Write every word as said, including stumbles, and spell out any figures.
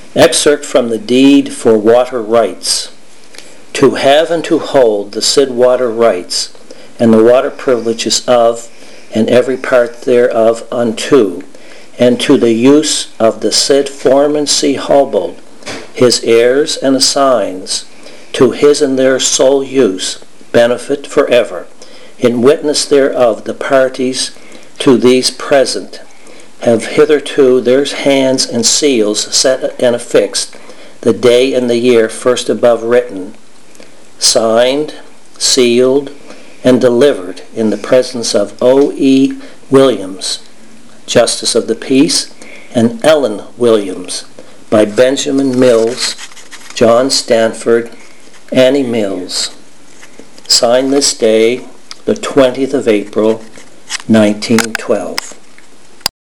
Excerpt from the deed for water rights. To have and to hold the said water rights, and the water privileges of, and every part thereof unto, and to the use of the said Foreman C. Hallbold, his heirs and assigns, to his and their sole use, benefit forever, in witness thereof the parties to these present have hitherto their hands and seals set and affixed the day and the year first above written, signed, sealed, and delivered in the presence of O. E. Williams, Justice of the Peace, and Ellen Williams, by Benjamin Mills, John Stanford, Annie Mills. Signed this day, the twentieth of April, nineteen twelve.